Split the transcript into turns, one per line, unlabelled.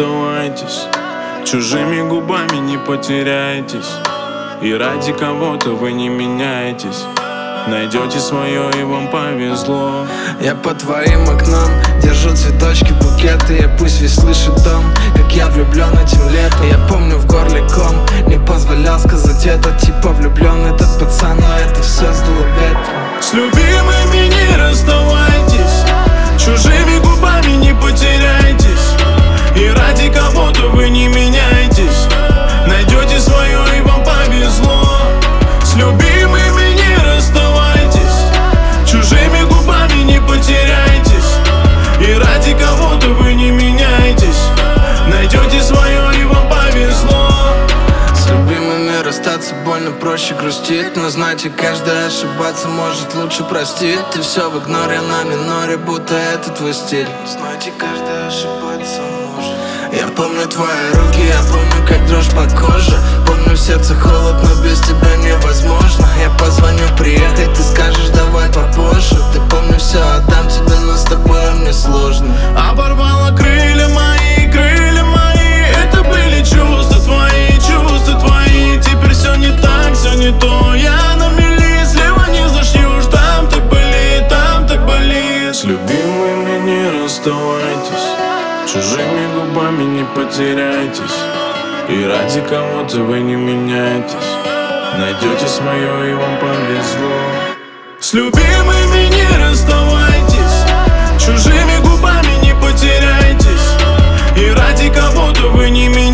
расставайтесь, чужими губами не потеряйтесь, и ради кого-то вы не меняетесь. Найдете свое, и вам повезло.
Я под твоим окном держу цветочки, букеты. И пусть весь слышит дом, как я влюблен этим летом. Я помню в горле ком, не позволял сказать это. Типа влюблен этот пацан, но это все сдуло ветром.
С любимыми не расставайтесь, чужими губами не потеряйтесь, и ради кого-то вы не меняетесь. Найдете свое, и вам повезло. С любимыми не расставайтесь, чужими губами не потеряйтесь, и ради кого-то вы не меняетесь. Найдете свое, и вам повезло.
С любимыми расстаться больно, проще грустить. Но знаете, каждый ошибаться может, лучше простить. И все в игноре на миноре, будто это твой стиль. Знаете, каждый ошибаться может. Я помню твои руки, я помню, как дрожь по коже. Помню, в сердце холод, но без тебя невозможно. Я позвоню, приехай, ты скажешь, давай попозже. Ты помни, все, отдам тебе, но с тобой мне сложно.
Оборвала крылья мои, крылья мои. Это были чувства твои, чувства твои. Теперь все не так, все не то. Я на мели, слева не зашьешь. Там так болит, там так болит. С любимыми не расставайтесь, чужими губами не потеряйтесь, и ради кого-то вы не меняетесь. Найдете свое, и вам повезло. С любимыми не расставайтесь, чужими губами не потеряйтесь, и ради кого-то вы не меняетесь.